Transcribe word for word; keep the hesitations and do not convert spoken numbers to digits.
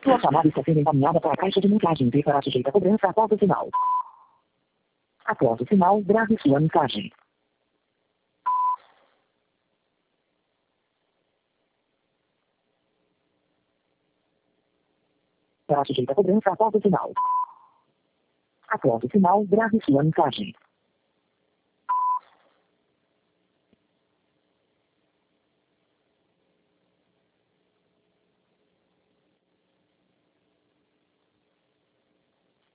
Sua chamada está sendo encaminhada para a caixa de mensagem e será sujeita a cobrança após o sinal. Após o sinal, grave sua mensagem. Será sujeita a cobrança após o sinal. Após o sinal, grave sua mensagem.